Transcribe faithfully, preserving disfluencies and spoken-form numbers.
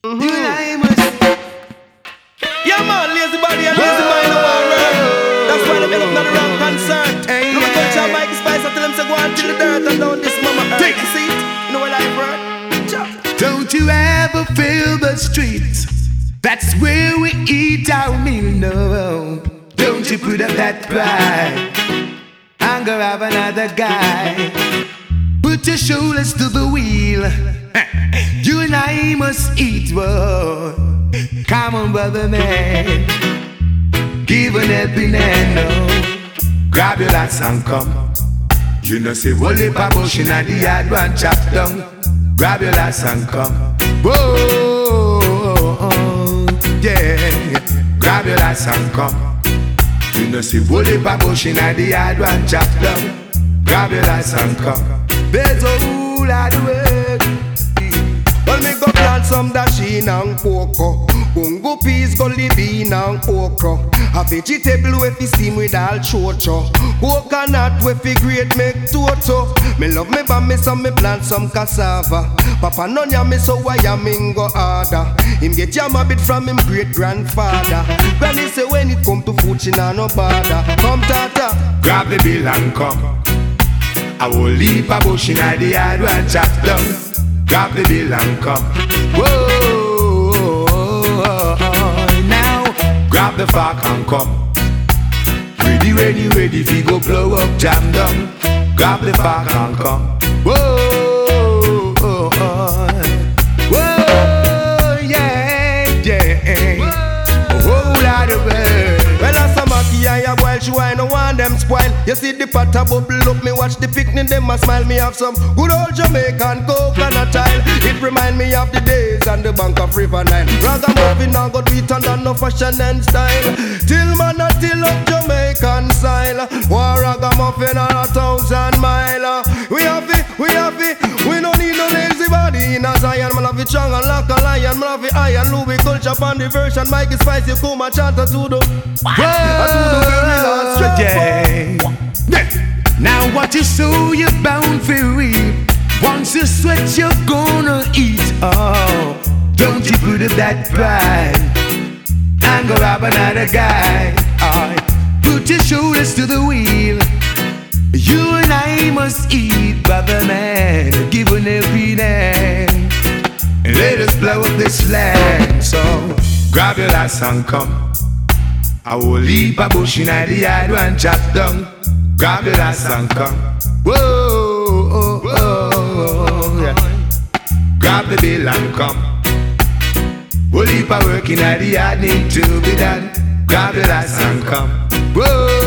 Mm-hmm. You and I must. Yeah, man, lazy body and lazy mind no one work. That's why they make up not the wrong concern. Hey, look at yeah. Mike Spice, I tell him to go and till the dirt and down this mama earth. Take a seat, you know what I work. Don't you ever feel the streets? That's where we eat our meal, no. Don't you put up that pride and go have another guy. Put your shoulders to the wheel. You and I must eat, whoa. Come on, brother man. Give an helping hand, no. Grab your lads and come. You know say, Wally Babush in the yard one chop down. Grab your lads and come. Whoa, yeah. Grab your lads and come. You know see, Wally Babush in the yard one chop down. Grab your lads and come. There's a whole lot of work. Well, me go plant some dasheen and cocoa. Bungo peas, gully bean and okra. A vegetable with fi steam with all chocho. Coconut with fi grate make toto. Me love me bammy so me plant some cassava. Papa no ya me so why ya mingo harder. Him get jam a bit from him great grandfather. Granny say when it come to food she nah no bother. Come tata, grab the bill and come. I will leave a bush in the yard and chop down. Grab the bill and come. Whoa, now grab the fork and come. Ready, ready, ready, if you go blow up, jam down. Grab the fork and come. Whoa, whoa, yeah, yeah. A whole lot of work. Well, as a Maki and ya boil, she wine, no want them spoil. You see the pot a bubble up, me watch the picnic, them a smile. Me have some good old Jamaican coconut tile. It remind me of the days on the bank of River Nile. Ragamuffin and got beat and no fashion and style. Till man a till up Jamaican style. War ragamuffin on a thousand mile. We have it, we have it. We don't need no lazy body in a Zion. Man have it strong and like a lion. Man have it iron, Louis culture on the version. Mikey Spice, you come and chant to the yeah. Now what you sow, you're bound for reap. Once you sweat, you're gonna eat. Oh, don't you put up that pride and go rob another guy. Oh, put your shoulders to the wheel. You and I must eat, brother man. Give an helping hand and let us blow up this land. So grab your lass and come. I will leave a bush in the yard and chop down. Grab your lass and come. Whoa, oh, oh, yeah. Grab the bill and come. We'll leave a work in the yard need to be done. Grab your lass and come. Whoa.